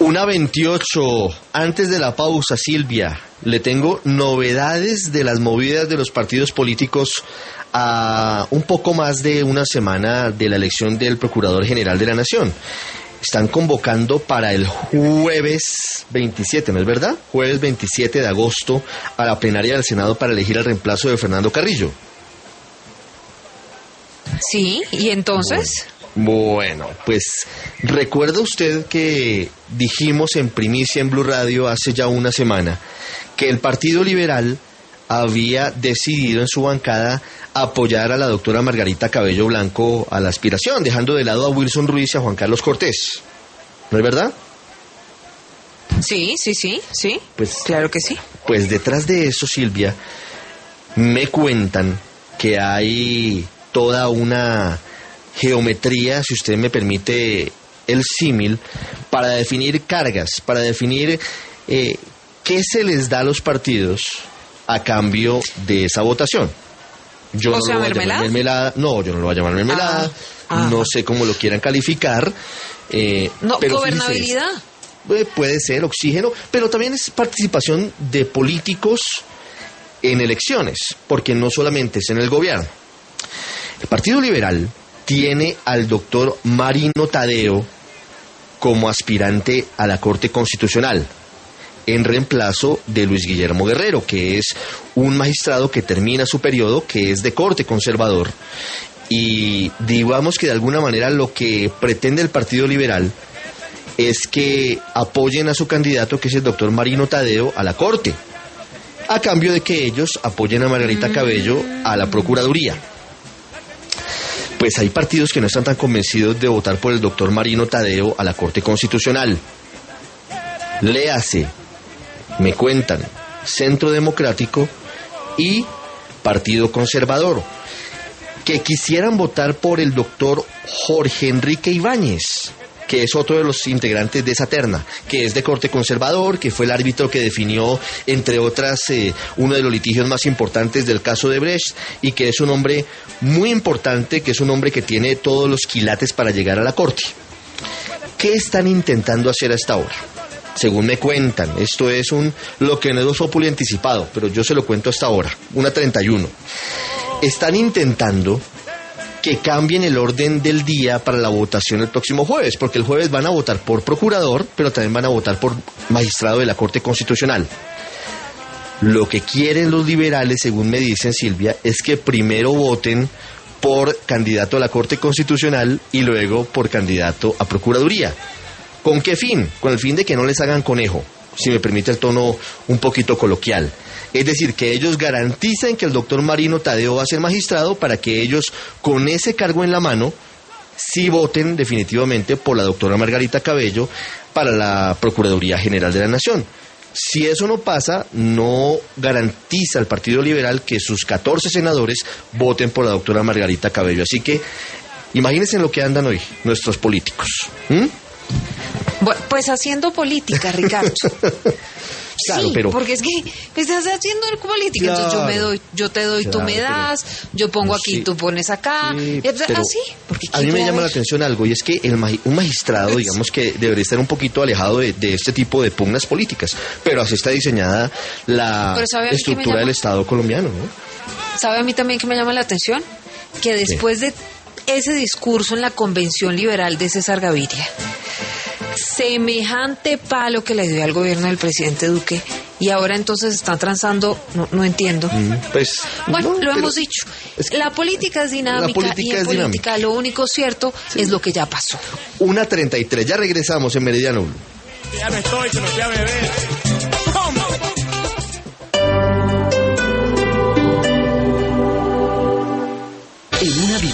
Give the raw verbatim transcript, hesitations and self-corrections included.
Una veintiocho. Antes de la pausa, Silvia, le tengo novedades de las movidas de los partidos políticos a un poco más de una semana de la elección del Procurador General de la Nación. Están convocando para el jueves veintisiete, ¿no es verdad? Jueves veintisiete de agosto a la plenaria del Senado para elegir el reemplazo de Fernando Carrillo. Sí, ¿y entonces? Bueno, pues recuerda usted que dijimos en primicia en Blue Radio hace ya una semana que el Partido Liberal había decidido en su bancada apoyar a la doctora Margarita Cabello Blanco a la aspiración, dejando de lado a Wilson Ruiz y a Juan Carlos Cortés. ¿No es verdad? Sí, sí, sí, sí. Pues claro que sí. Pues detrás de eso, Silvia, me cuentan que hay toda una geometría, si usted me permite el símil, para definir cargas, para definir eh, qué se les da a los partidos a cambio de esa votación. Yo no lo voy a llamar mermelada, no, yo no lo voy a llamar mermelada, ah, no sé cómo lo quieran calificar. Eh, no, pero gobernabilidad. Fíjese, puede ser oxígeno, pero también es participación de políticos en elecciones, porque no solamente es en el gobierno. El Partido Liberal tiene al doctor Marino Tadeo como aspirante a la Corte Constitucional, en reemplazo de Luis Guillermo Guerrero, que es un magistrado que termina su periodo, que es de corte conservador, y digamos que de alguna manera lo que pretende el Partido Liberal es que apoyen a su candidato, que es el doctor Marino Tadeo, a la Corte, a cambio de que ellos apoyen a Margarita Cabello a la Procuraduría. Pues hay partidos que no están tan convencidos de votar por el doctor Marino Tadeo a la Corte Constitucional. Léase, me cuentan, Centro Democrático y Partido Conservador, que quisieran votar por el doctor Jorge Enrique Ibáñez, que es otro de los integrantes de esa terna, que es de corte conservador, que fue el árbitro que definió, entre otras, eh, uno de los litigios más importantes del caso de Brecht, y que es un hombre muy importante, que es un hombre que tiene todos los quilates para llegar a la corte. ¿Qué están intentando hacer hasta ahora? Según me cuentan, esto es un lo que no es Voz Populi anticipado, pero yo se lo cuento hasta ahora, una treinta y uno. Están intentando que cambien el orden del día para la votación el próximo jueves, porque el jueves van a votar por procurador, pero también van a votar por magistrado de la Corte Constitucional. Lo que quieren los liberales, según me dicen, Silvia, es que primero voten por candidato a la Corte Constitucional y luego por candidato a Procuraduría. ¿Con qué fin? Con el fin de que no les hagan conejo, si me permite el tono un poquito coloquial. Es decir, que ellos garanticen que el doctor Marino Tadeo va a ser magistrado para que ellos, con ese cargo en la mano, sí voten definitivamente por la doctora Margarita Cabello para la Procuraduría General de la Nación. Si eso no pasa, no garantiza al Partido Liberal que sus catorce senadores voten por la doctora Margarita Cabello. Así que, imagínense en lo que andan hoy nuestros políticos. ¿Mm? Bueno, pues haciendo política, Ricardo. Claro, sí, pero porque es que estás haciendo política, claro, entonces yo me doy, yo te doy, claro, tú me das, pero, yo pongo aquí, sí, tú pones acá, sí, así. Porque a mí me llama la atención algo, y es que el un magistrado, digamos que debería estar un poquito alejado de, de este tipo de pugnas políticas, pero así está diseñada la estructura del Estado colombiano, ¿no? ¿Sabe a mí también que me llama la atención? Que después, sí, de ese discurso en la Convención Liberal de César Gaviria, semejante palo que le dio al gobierno del presidente Duque, y ahora entonces están transando, no, no entiendo. Mm, pues, bueno, no, lo hemos dicho. Es que la política es dinámica, política y en es política dinámica. Lo único cierto, sí, es lo que ya pasó. una treinta y tres, ya regresamos en Meridiano Blue. Ya no estoy, que no fui a beber.